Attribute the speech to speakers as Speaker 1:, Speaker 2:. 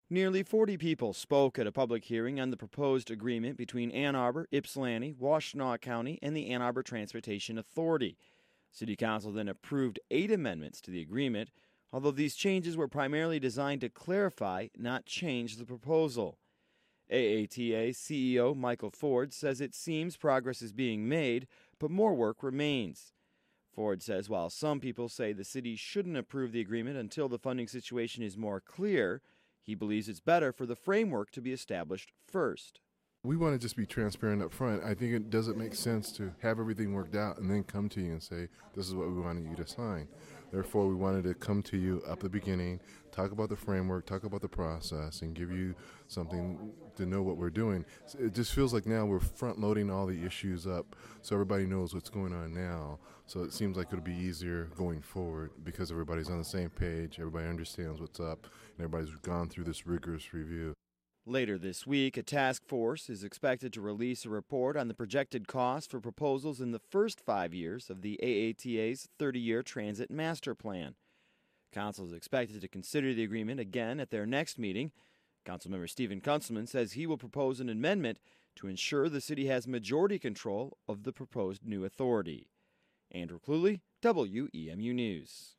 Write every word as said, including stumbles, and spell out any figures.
Speaker 1: Nearly forty people spoke at a public hearing on the proposed agreement between Ann Arbor, Ypsilanti, Washtenaw County, and the Ann Arbor Transportation Authority. City Council then approved eight amendments to the agreement, although these changes were primarily designed to clarify, not change the proposal. A A T A C E O Michael Ford says it seems progress is being made, but more work remains. Ford says while some people say the city shouldn't approve the agreement until the funding situation is more clear, he believes it's better for the framework to be established first.
Speaker 2: We want to just be transparent up front. I think it doesn't make sense to have everything worked out and then come to you and say, this is what we wanted you to sign. Therefore, we wanted to come to you up the beginning, talk about the framework, talk about the process, and give you something to know what we're doing. It just feels like now we're front-loading all the issues up so everybody knows what's going on now. So it seems like it'll be easier going forward because everybody's on the same page, everybody understands what's up, and everybody's gone through this rigorous review.
Speaker 1: Later this week, a task force is expected to release a report on the projected cost for proposals in the first five years of the A A T A's thirty-year Transit Master Plan. Council is expected to consider the agreement again at their next meeting. Councilmember Stephen Kunzelman says he will propose an amendment to ensure the city has majority control of the proposed new authority. Andrew Cluley, W E M U News.